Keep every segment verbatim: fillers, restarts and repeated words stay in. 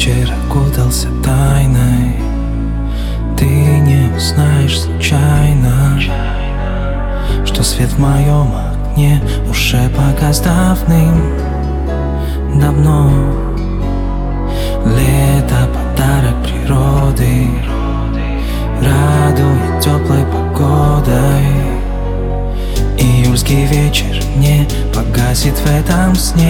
вечер окутался тайной. Ты не узнаешь случайно, что свет в моем окне уже погас давным-давно. Лето — подарок природы, радует теплой погодой. Июльский вечер не погасит в этом сне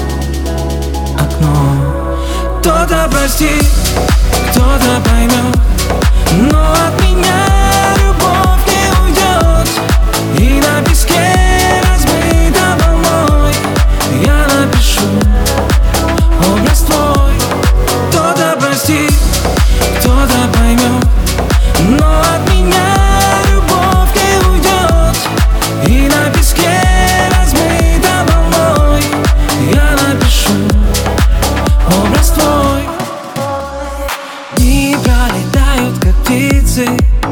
окно. Кто-то простит, кто-то поймет, но от меня любовь не уйдет. И на песке размыта волной я напишу образ твой. Кто-то простит, кто-то поймет, но от меня любовь не уйдет. И на песке размыта волной я напишу образ твой. Дни пролетают, как птицы,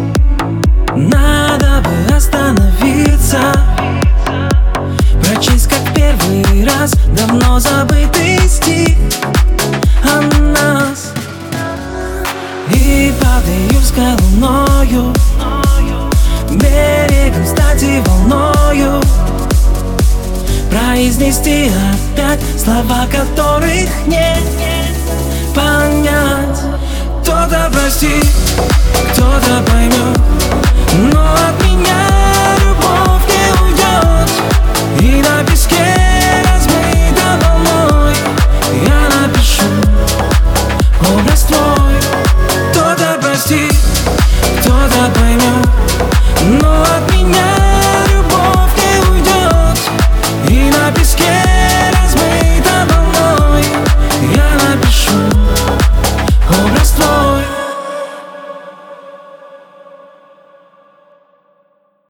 надо бы остановиться, прочесть, как первый раз давно забытый стих о нас. И под июльской луною берегом стать и волною произнести опять слова, которых не понять. Кто-то простит, кто-то поймет,